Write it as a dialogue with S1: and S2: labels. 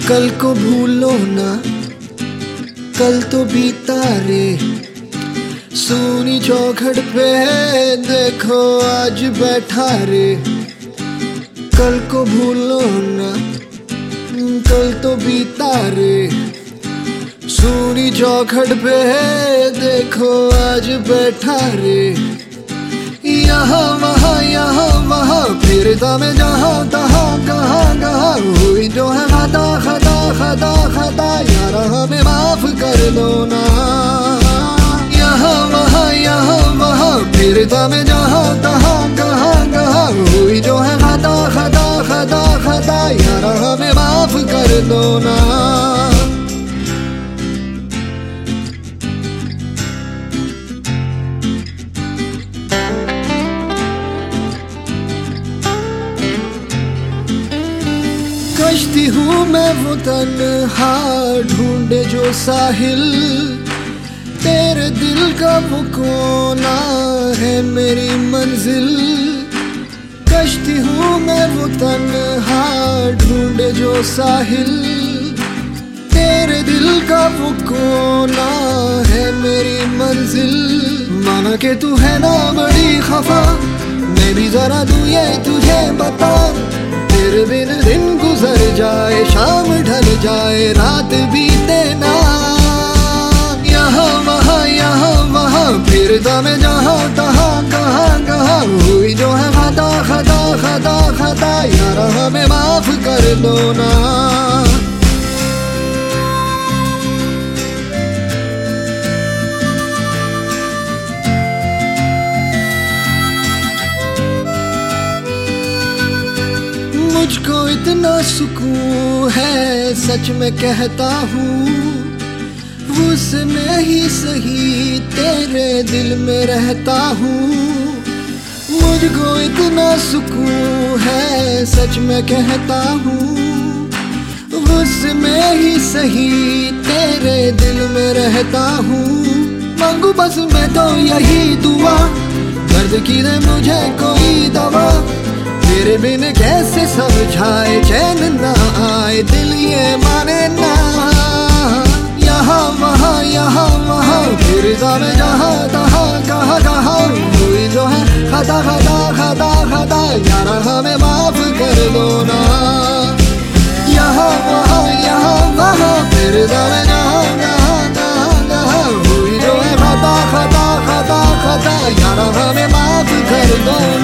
S1: कल को भूलो ना, कल तो बीता रे। सूनी चौखट पे देखो आज बैठा रे। कल को भूलो ना, कल तो बीता रे। सूनी चौखट पे देखो आज बैठा रे। यहाँ वहाँ फिरता मैं जहाँ तहाँ कहाँ हुई जो है खता यार हमें माफ कर दो ना। यहाँ वहाँ फिरता मैं जहाँ तहाँ कहाँ हुई जो है खता यार हमें माफ कर दो ना। कश्ती हूँ मैं वो तन्हा ढूंढे जो साहिल। तेरे दिल का वो कोना है मेरी मंजिल। कश्ती हूँ मैं वो तन्हा ढूंढे जो साहिल। तेरे दिल का वो कोना है मेरी मंजिल। माना कि तू है ना बड़ी खफा, मैं भी जरा दूँ ये तुझे बता। तेरे बिन दिन गुजर जाए, शाम ढल जाए, रात बीते ना। यहाँ वहाँ फिरता मैं जहाँ तहाँ कहाँ हुई जो है खता यार हमें माफ कर दो ना। मुझको इतना सुकून है सच में कहता हूँ, उसमें ही सही तेरे दिल में रहता हूँ। मुझको इतना सुकून है सच में कहता हूँ, उसमें ही सही तेरे दिल में रहता हूँ। मांगू बस मैं तो यही दुआ, दर्द की दे मुझे कोई दवा। तेरे बिन कैसे समझाए चैन ना आए, दिल ये माने ना। यहाँ वहाँ फिरता मैं जहाँ तहाँ कहाँ हुई जो है खता यार हमें माफ कर दो ना। यहाँ वहाँ फिरता मैं जहाँ तहाँ हुई जो है खता यार हमें माफ कर दो।